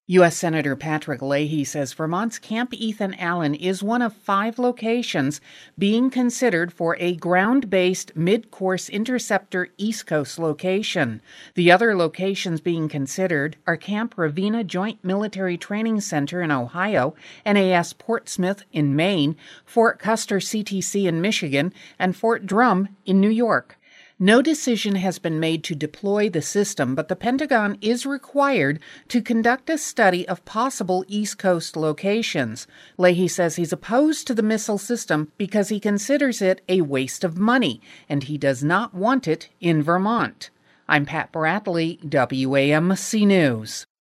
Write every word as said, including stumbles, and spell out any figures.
U S. Senator Patrick Leahy says Vermont's Camp Ethan Allen is one of five locations being considered for a ground-based mid-course interceptor East Coast location. The other locations being considered are Camp Ravina Joint Military Training Center in Ohio, N A S Portsmouth in Maine, Fort Custer C T C in Michigan, and Fort Drum in New York. No decision has been made to deploy the system, but the Pentagon is required to conduct a study of possible East Coast locations. Leahy says he's opposed to the missile system because he considers it a waste of money, and he does not want it in Vermont. I'm Pat Bradley, W A M C News.